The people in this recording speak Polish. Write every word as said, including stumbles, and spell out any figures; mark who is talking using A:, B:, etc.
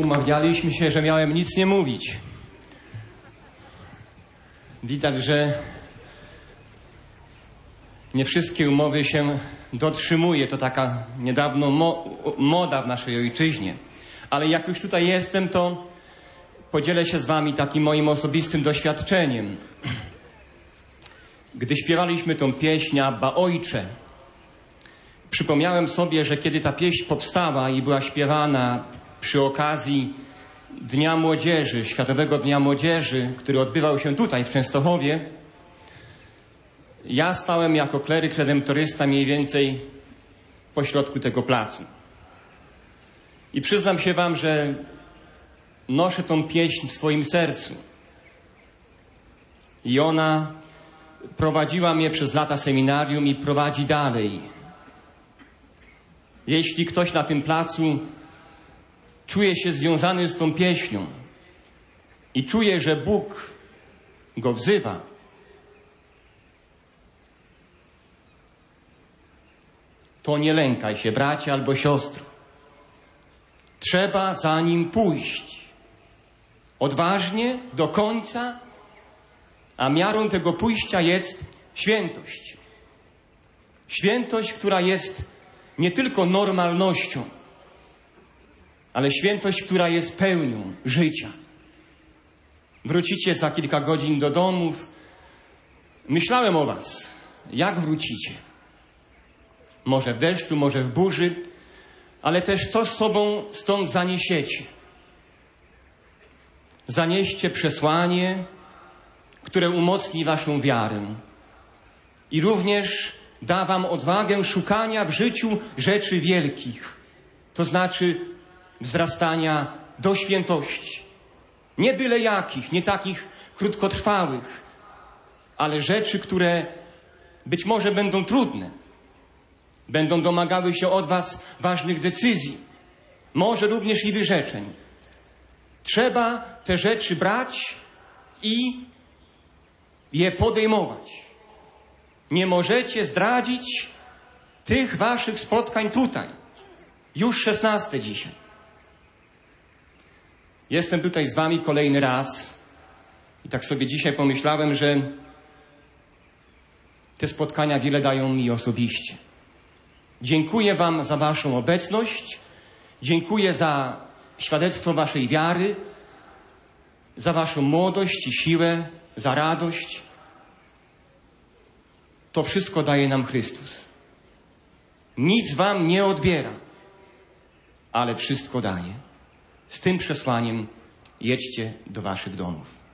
A: Umawialiśmy się, że miałem nic nie mówić. Widać, że nie wszystkie umowy się dotrzymuje. To taka niedawno mo moda w naszej ojczyźnie. Ale jak już tutaj jestem, to podzielę się z wami takim moim osobistym doświadczeniem. Gdy śpiewaliśmy tą pieśń Abba Ojcze, przypomniałem sobie, że kiedy ta pieśń powstała i była śpiewana przy okazji Dnia Młodzieży, Światowego Dnia Młodzieży, który odbywał się tutaj w Częstochowie, ja stałem jako kleryk redemptorysta mniej więcej pośrodku tego placu. I przyznam się wam, że noszę tą pieśń w swoim sercu. I ona prowadziła mnie przez lata seminarium i prowadzi dalej. Jeśli ktoś na tym placu czuje się związany z tą pieśnią i czuje, że Bóg go wzywa, to nie lękaj się, bracie albo siostro. Trzeba za nim pójść. Odważnie, do końca, a miarą tego pójścia jest świętość. Świętość, która jest nie tylko normalnością, ale świętość, która jest pełnią życia. Wrócicie za kilka godzin do domów. Myślałem o was. Jak wrócicie? Może w deszczu, może w burzy, ale też co z sobą stąd zaniesiecie? Zanieście przesłanie, które umocni waszą wiarę i również da wam odwagę szukania w życiu rzeczy wielkich, to znaczy wzrastania do świętości. Nie byle jakich, nie takich krótkotrwałych, ale rzeczy, które być może będą trudne, będą domagały się od was ważnych decyzji, może również i wyrzeczeń. Trzeba te rzeczy brać i je podejmować. Nie możecie zdradzić tych waszych spotkań tutaj. Już szesnaste dzisiaj. Jestem tutaj z wami kolejny raz i tak sobie dzisiaj pomyślałem, że te spotkania wiele dają mi osobiście. Dziękuję wam za waszą obecność, dziękuję za świadectwo waszej wiary, za waszą młodość i siłę, za radość. To wszystko daje nam Chrystus. Nic wam nie odbiera, ale wszystko daje. Z tym przesłaniem jedźcie do waszych domów.